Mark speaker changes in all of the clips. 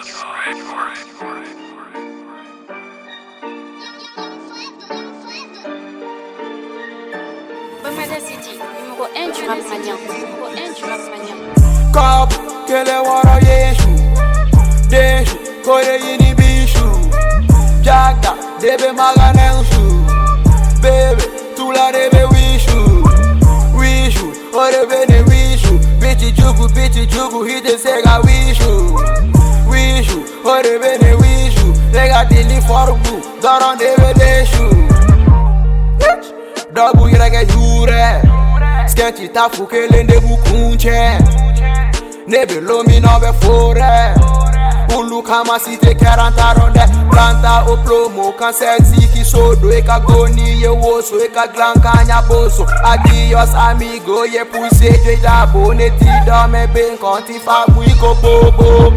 Speaker 1: City, numéro 1 du rap mania.
Speaker 2: Copo, que ele wara yeshu Deshu, kore yini bishu Jagda, debe maganenshu Baby, tula debe wishu Wishu, ore bene wishu Biti jugu, hite sega wishu Wishu, ore bene wishu Lega dili forbu, doron debe deshu Double yirege jure Skenti tafu kele ndebu kunche Nebe lomi no be fore Ulu kama site keranta ronde Planta o plomo kan sexy ki sodo Eka goni ye woso, eka glanka nya boso Adios amigo ye puse jwe dabo Neti dome ben konti fa mwiko bobo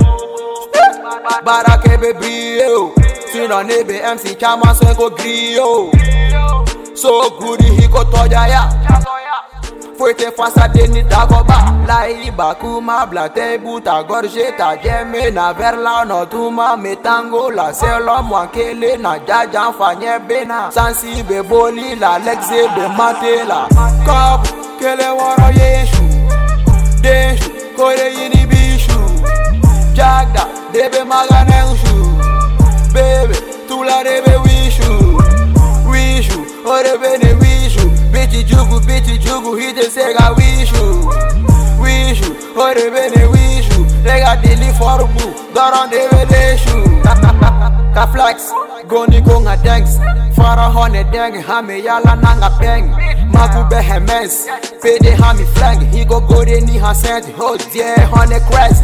Speaker 2: Barake be brio Sino nebe MC chama sengo grio So good he ko toja ya Foite fasa deni dagoba La iba kuma blate buta gorjeta Jeme na verla no tuma metango la Selo mwankele na jajan fanye bena Sansi be boli la lexe be matela Kop kele waro yeshu Deshu kore yini bishu Jagda debe maganenshu Baby tula debe wishu Wishu ore bene wishu Biti jugu, hite sega wishu Wishu, ore bene wishu Lega dili forbu, doron debe deshu Ka flex, goni konga dengs Fara hone deng, hame yala nanga beng Maku behe mens, pede hami flang Higo gode ni ha sent, ho die hone crest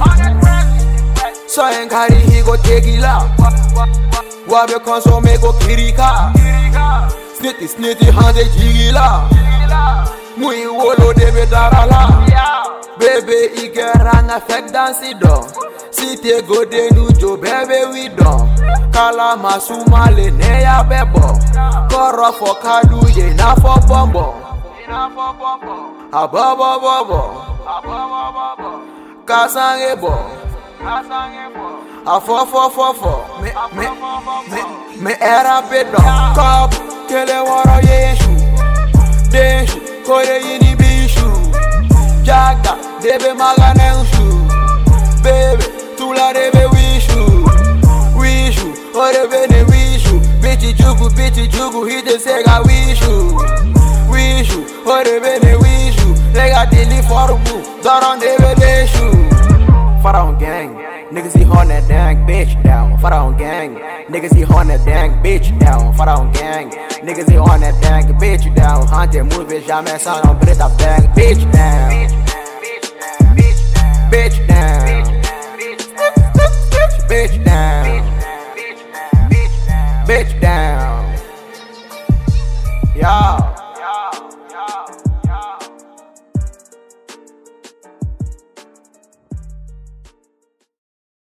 Speaker 2: So engari higo tegila Wabe konsome go kirika Snitty hande jigila Mui wolo debe darala Bebe igeranga fek dansi don Site gode nujo bebe widon Kala masumale neya bebo Koro fo kadu ye na fo bombo Abobo bobo Kasange bo Afo Me era pedon Kop kele waro yeshu Deshu kore yini bishu Jagda debe maganenshu Baby tula debe wishu Wishu ore bene wishu Biti jugu hite sega wishu Wishu ore bene wishu Lega dili forbu doron debe deshu Faraon gang Niggas he on that dang bitch down. Faraon gang. Niggas he on that dang bitch down. Faraon gang. Niggas he on that dang bitch down. Hunter movie jamais sans preta bang bitch down. Bitch down.